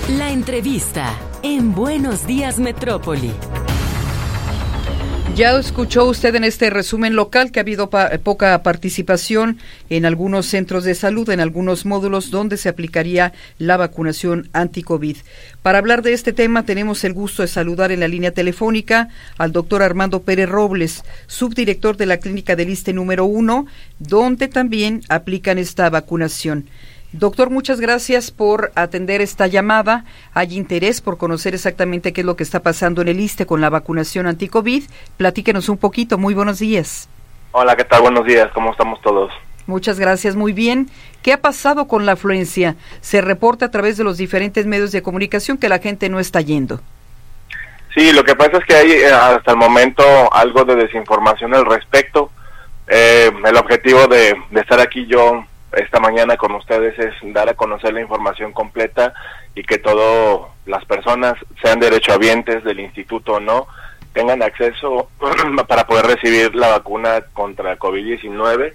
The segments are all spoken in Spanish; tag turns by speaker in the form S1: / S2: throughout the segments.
S1: La entrevista en Buenos Días Metrópoli.
S2: Ya escuchó usted en este resumen local que ha habido poca participación en algunos centros de salud, en algunos módulos donde se aplicaría la vacunación anti-COVID. Para hablar de este tema tenemos el gusto de saludar en la línea telefónica al doctor Armando Pérez Robles, subdirector de la Clínica del ISSSTE número 1, donde también aplican esta vacunación. Doctor, muchas gracias por atender esta llamada. Hay interés por conocer exactamente qué es lo que está pasando en el ISSSTE con la vacunación anti-COVID. Platíquenos un poquito. Muy buenos días.
S3: Hola, ¿qué tal? Buenos días. ¿Cómo estamos todos?
S2: Muchas gracias. Muy bien. ¿Qué ha pasado con la afluencia? Se reporta a través de los diferentes medios de comunicación que la gente no está yendo.
S3: Sí, lo que pasa es que hay hasta el momento algo de desinformación al respecto. El objetivo de estar aquí yo esta mañana con ustedes es dar a conocer la información completa y que todas las personas, sean derechohabientes del instituto o no, tengan acceso para poder recibir la vacuna contra COVID-19,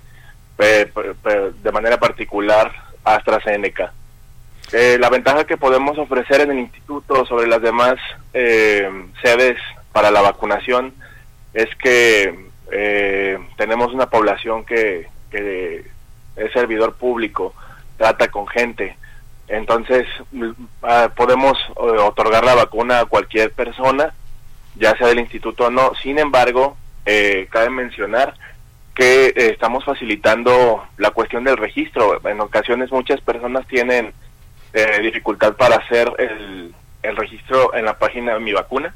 S3: de manera particular AstraZeneca. La ventaja que podemos ofrecer en el instituto sobre las demás sedes para la vacunación es que tenemos una población que es servidor público, trata con gente, entonces podemos otorgar la vacuna a cualquier persona, ya sea del instituto o no. Sin embargo, cabe mencionar que estamos facilitando la cuestión del registro. En ocasiones muchas personas tienen dificultad para hacer el registro en la página de Mi Vacuna,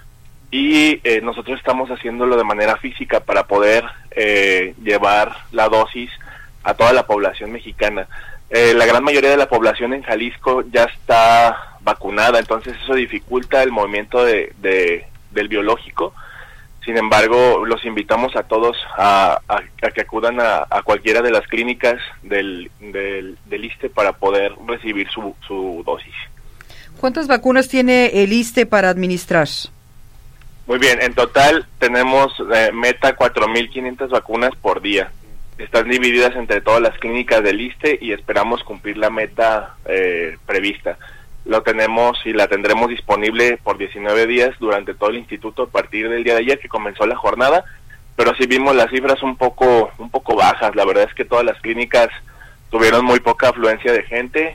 S3: y nosotros estamos haciéndolo de manera física para poder llevar la dosis a toda la población mexicana. La gran mayoría de la población en Jalisco ya está vacunada, entonces eso dificulta el movimiento del biológico. Sin embargo, los invitamos a todos a que acudan a cualquiera de las clínicas del ISSSTE para poder recibir su dosis.
S2: ¿Cuántas vacunas tiene el ISSSTE para administrar?
S3: Muy bien, en total tenemos meta 4,500 vacunas por día. Están divididas entre todas las clínicas del ISSSTE y esperamos cumplir la meta prevista. Lo tenemos y la tendremos disponible por 19 días durante todo el instituto a partir del día de ayer que comenzó la jornada, pero sí vimos las cifras un poco bajas. La verdad es que todas las clínicas tuvieron muy poca afluencia de gente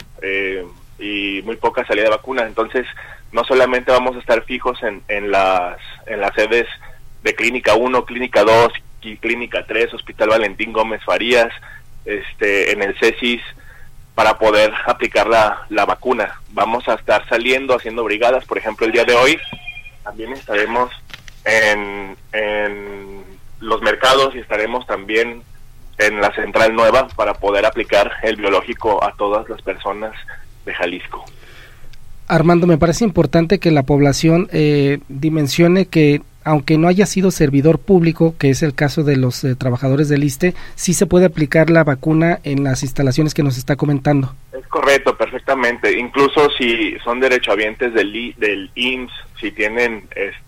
S3: y muy poca salida de vacunas. Entonces, no solamente vamos a estar fijos en las sedes de Clínica 1, Clínica 2, Clínica 3, Hospital Valentín Gómez Farías, en el CECIS, para poder aplicar la vacuna. Vamos a estar saliendo, haciendo brigadas. Por ejemplo, el día de hoy también estaremos en los mercados y estaremos también en la Central Nueva para poder aplicar el biológico a todas las personas de Jalisco.
S4: Armando, me parece importante que la población dimensione que aunque no haya sido servidor público, que es el caso de los trabajadores del ISSSTE, sí se puede aplicar la vacuna en las instalaciones que nos está comentando.
S3: Es correcto, perfectamente. Incluso si son derechohabientes del IMSS, si tienen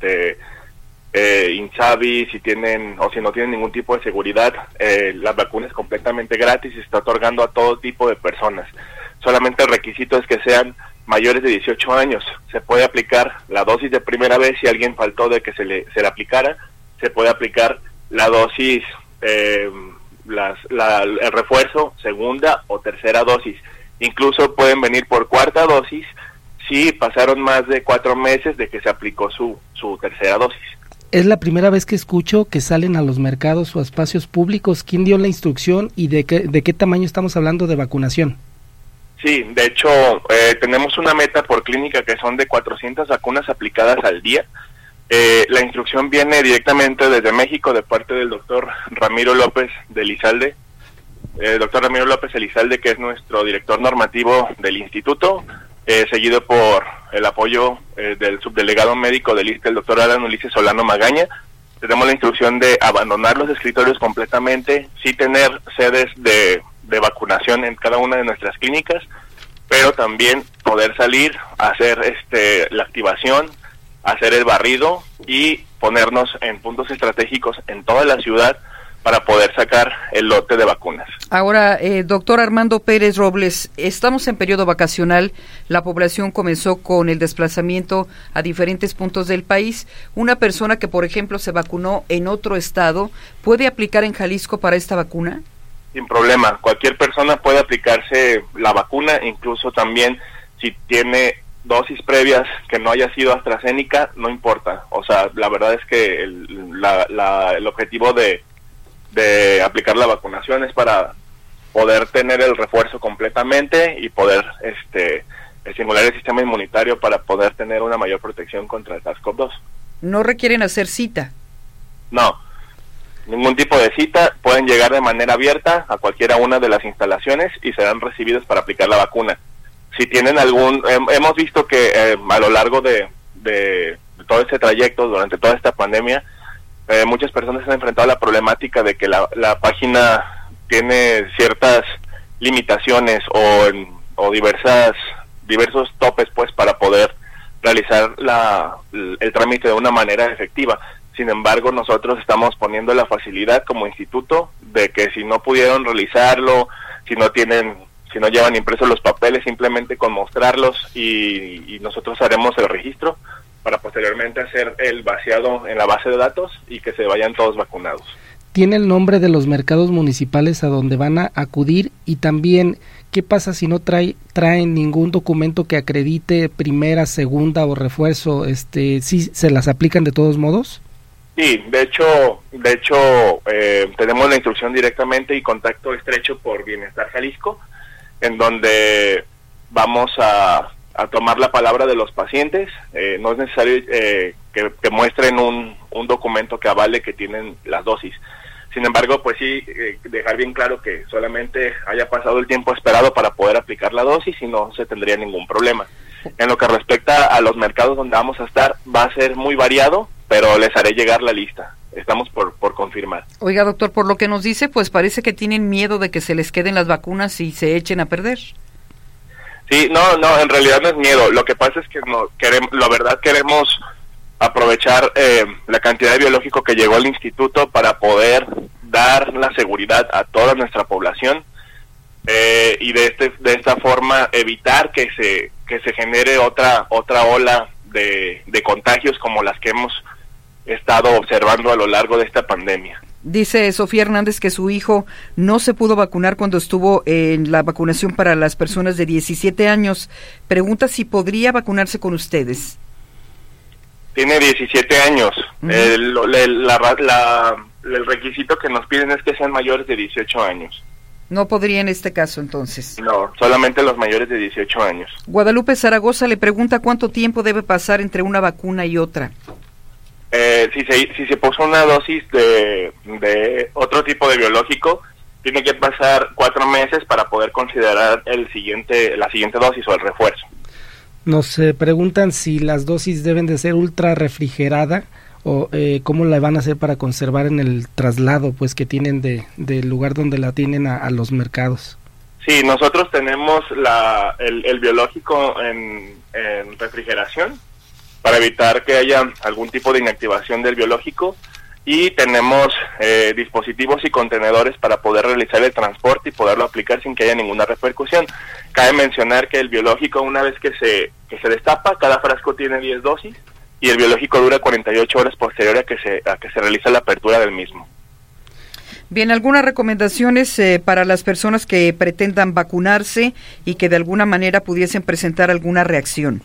S3: INSABI, si no tienen ningún tipo de seguridad, la vacuna es completamente gratis y se está otorgando a todo tipo de personas. Solamente el requisito es que sean mayores de 18 años. Se puede aplicar la dosis de primera vez si alguien faltó de que se le aplicara. Se puede aplicar la dosis, el refuerzo, segunda o tercera dosis. Incluso pueden venir por cuarta dosis si pasaron más de 4 meses de que se aplicó su tercera dosis.
S4: Es la primera vez que escucho que salen a los mercados o a espacios públicos. ¿Quién dio la instrucción y de qué tamaño estamos hablando de vacunación?
S3: Sí, de hecho, tenemos una meta por clínica que son de 400 vacunas aplicadas al día. La instrucción viene directamente desde México de parte del doctor Ramiro López de Elizalde. Doctor Ramiro López Elizalde, que es nuestro director normativo del instituto, seguido por el apoyo del subdelegado médico del ISSSTE, el doctor Alan Ulises Solano Magaña. Tenemos la instrucción de abandonar los escritorios completamente, sí tener sedes de vacunación en cada una de nuestras clínicas, pero también poder salir a hacer la activación, hacer el barrido y ponernos en puntos estratégicos en toda la ciudad para poder sacar el lote de vacunas.
S2: Ahora, doctor Armando Pérez Robles, estamos en periodo vacacional, la población comenzó con el desplazamiento a diferentes puntos del país. Una persona que, por ejemplo, se vacunó en otro estado, ¿puede aplicar en Jalisco para esta vacuna?
S3: Sin problema, cualquier persona puede aplicarse la vacuna, incluso también si tiene dosis previas que no haya sido AstraZeneca, no importa. O sea, la verdad es que el objetivo de aplicar la vacunación es para poder tener el refuerzo completamente y poder estimular el sistema inmunitario para poder tener una mayor protección contra el SARS-CoV-2.
S2: ¿No requieren hacer cita?
S3: No, ningún tipo de cita, pueden llegar de manera abierta a cualquiera una de las instalaciones y serán recibidos para aplicar la vacuna. Si tienen hemos visto que a lo largo de todo este trayecto, durante toda esta pandemia, muchas personas han enfrentado la problemática de que la página tiene ciertas limitaciones o diversos topes pues para poder realizar el trámite de una manera efectiva. Sin embargo, nosotros estamos poniendo la facilidad como instituto de que si no pudieron realizarlo, si no llevan impresos los papeles, simplemente con mostrarlos y nosotros haremos el registro para posteriormente hacer el vaciado en la base de datos y que se vayan todos vacunados.
S4: ¿Tiene el nombre de los mercados municipales a donde van a acudir? Y también, ¿qué pasa si no traen ningún documento que acredite primera, segunda o refuerzo? ¿Sí se las aplican de todos modos?
S3: Sí, de hecho tenemos la instrucción directamente y contacto estrecho por Bienestar Jalisco, en donde vamos a tomar la palabra de los pacientes. No es necesario que muestren un documento que avale que tienen las dosis. Sin embargo, pues sí, dejar bien claro que solamente haya pasado el tiempo esperado para poder aplicar la dosis y no se tendría ningún problema. En lo que respecta a los mercados donde vamos a estar, va a ser muy variado, pero les haré llegar la lista. Estamos por confirmar.
S2: Oiga, doctor, por lo que nos dice, pues parece que tienen miedo de que se les queden las vacunas y se echen a perder.
S3: Sí, no, en realidad no es miedo. Lo que pasa es que queremos aprovechar la cantidad de biológico que llegó al instituto para poder dar la seguridad a toda nuestra población y de esta forma evitar que se genere otra ola de contagios como las que hemos estado observando a lo largo de esta pandemia.
S2: Dice Sofía Hernández que su hijo no se pudo vacunar cuando estuvo en la vacunación para las personas de 17 años. Pregunta si podría vacunarse con ustedes.
S3: Tiene 17 años.
S2: Uh-huh.
S3: El requisito que nos piden es que sean mayores de 18 años.
S2: No podría en este caso, entonces.
S3: No, solamente los mayores de 18 años.
S2: Guadalupe Zaragoza le pregunta cuánto tiempo debe pasar entre una vacuna y otra.
S3: Si se puso una dosis de otro tipo de biológico, tiene que pasar 4 meses para poder considerar la siguiente dosis o el refuerzo.
S4: Nos preguntan si las dosis deben de ser ultra refrigerada o cómo la van a hacer para conservar en el traslado pues que tienen del lugar donde la tienen a los mercados.
S3: Sí, nosotros tenemos el biológico en refrigeración para evitar que haya algún tipo de inactivación del biológico y tenemos dispositivos y contenedores para poder realizar el transporte y poderlo aplicar sin que haya ninguna repercusión. Cabe mencionar que el biológico, una vez que se destapa, cada frasco tiene 10 dosis y el biológico dura 48 horas posterior a que se realiza la apertura del mismo.
S2: Bien, algunas recomendaciones para las personas que pretendan vacunarse y que de alguna manera pudiesen presentar alguna reacción.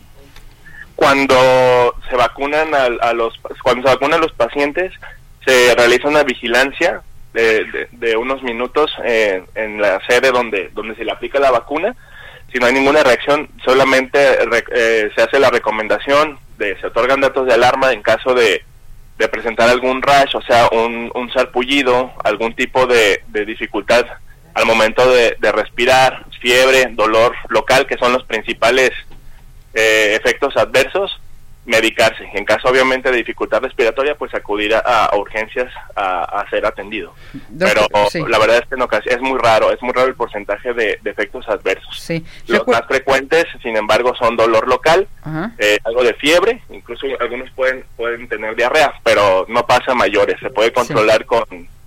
S3: Cuando se vacunan cuando se vacunan los pacientes, se realiza una vigilancia de unos minutos en la sede donde se le aplica la vacuna. Si no hay ninguna reacción, solamente se hace la recomendación se otorgan datos de alarma en caso de presentar algún rash, o sea, un sarpullido, algún tipo de dificultad al momento de respirar, fiebre, dolor local, que son los principales efectos adversos, medicarse. En caso obviamente de dificultad respiratoria, pues acudir a urgencias a ser atendido. Pero sí, la verdad es que es muy raro el porcentaje de efectos adversos.
S2: Sí.
S3: Los más frecuentes, sin embargo, son dolor local, algo de fiebre, incluso algunos pueden tener diarrea, pero no pasa a mayores. Se puede controlar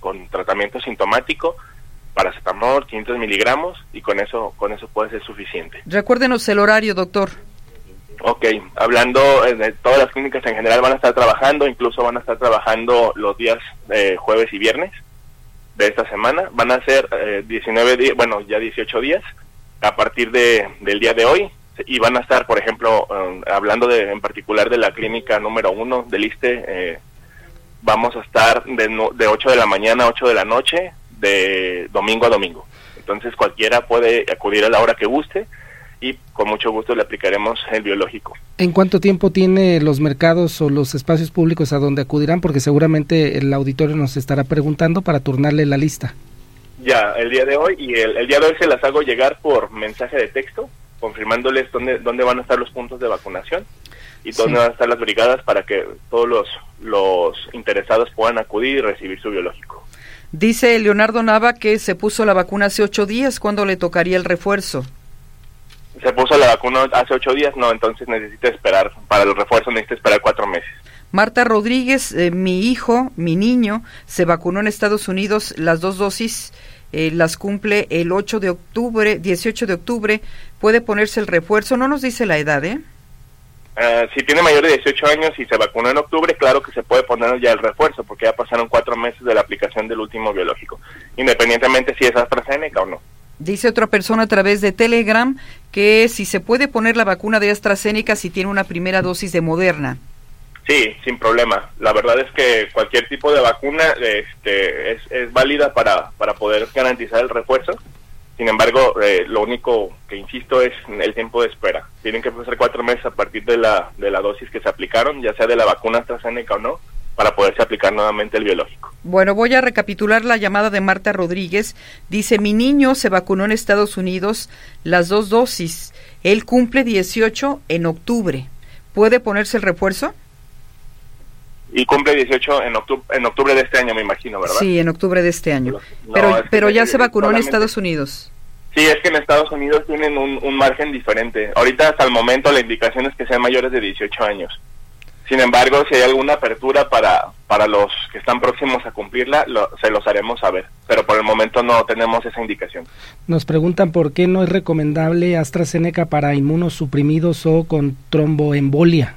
S3: con tratamiento sintomático, paracetamol, 500 miligramos, y con eso puede ser suficiente.
S2: Recuérdenos el horario, doctor.
S3: Ok, hablando de todas las clínicas en general van a estar trabajando, incluso van a estar trabajando los días jueves y viernes de esta semana. Van a ser 19 días, bueno, ya 18 días a partir del día de hoy, y van a estar, por ejemplo, hablando en particular de la clínica número 1 del ISSSTE, vamos a estar de 8 de la mañana a 8 de la noche, de domingo a domingo. Entonces cualquiera puede acudir a la hora que guste, y con mucho gusto le aplicaremos el biológico.
S4: ¿En cuánto tiempo tiene los mercados o los espacios públicos a donde acudirán? Porque seguramente el auditorio nos estará preguntando para turnarle la lista.
S3: Ya, el día de hoy, y el día de hoy se las hago llegar por mensaje de texto, confirmándoles dónde van a estar los puntos de vacunación y dónde van a estar las brigadas para que todos los interesados puedan acudir y recibir su biológico.
S2: Dice Leonardo Nava que se puso la vacuna hace 8 días, ¿cuándo le tocaría el refuerzo?
S3: Se puso la vacuna hace 8 días, no, entonces necesita esperar, para el refuerzo necesita esperar 4 meses.
S2: Marta Rodríguez, mi niño, se vacunó en Estados Unidos, las 2 dosis, las cumple el 18 de octubre, ¿puede ponerse el refuerzo? No nos dice la edad, ¿eh?
S3: Si tiene mayor de 18 años y se vacunó en octubre, claro que se puede poner ya el refuerzo, porque ya pasaron 4 meses de la aplicación del último biológico, independientemente si es AstraZeneca o no.
S2: Dice otra persona a través de Telegram que si se puede poner la vacuna de AstraZeneca si tiene una primera dosis de Moderna.
S3: Sí, sin problema. La verdad es que cualquier tipo de vacuna es válida para poder garantizar el refuerzo. Sin embargo, lo único que insisto es el tiempo de espera. Tienen que pasar 4 meses a partir de la dosis que se aplicaron, ya sea de la vacuna AstraZeneca o no, para poderse aplicar nuevamente el biológico.
S2: Bueno, voy a recapitular la llamada de Marta Rodríguez. Dice, mi niño se vacunó en Estados Unidos las 2 dosis. Él cumple 18 en octubre. ¿Puede ponerse el refuerzo?
S3: Y cumple 18 en octubre de este año, me imagino, ¿verdad?
S2: Sí, en octubre de este año.
S3: No,
S2: pero ya se vacunó en Estados Unidos.
S3: Sí, es que en Estados Unidos tienen un margen diferente. Ahorita, hasta el momento, la indicación es que sean mayores de 18 años. Sin embargo, si hay alguna apertura para los que están próximos a cumplirla, se los haremos saber. Pero por el momento no tenemos esa indicación.
S4: Nos preguntan por qué no es recomendable AstraZeneca para inmunosuprimidos o con tromboembolia.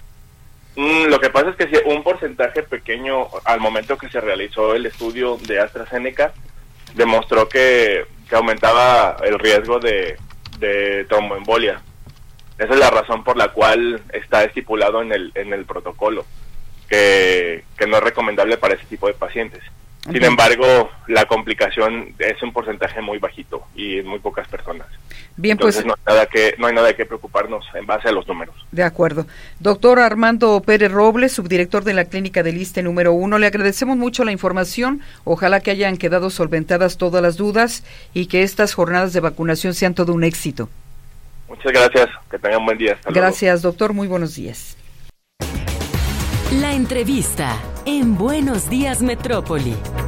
S3: Lo que pasa es que un porcentaje pequeño, al momento que se realizó el estudio de AstraZeneca, demostró que aumentaba el riesgo de tromboembolia. Esa es la razón por la cual está estipulado en el protocolo, que no es recomendable para ese tipo de pacientes. Sin embargo, la complicación es un porcentaje muy bajito y en muy pocas personas.
S2: Bien,
S3: entonces
S2: pues
S3: no hay nada de qué preocuparnos en base a los números.
S2: De acuerdo. Doctor Armando Pérez Robles, subdirector de la Clínica del ISSSTE número 1, le agradecemos mucho la información. Ojalá que hayan quedado solventadas todas las dudas y que estas jornadas de vacunación sean todo un éxito.
S3: Muchas gracias, que tengan buen día. Hasta
S2: gracias, doctor, muy buenos días.
S1: La entrevista en Buenos Días Metrópoli.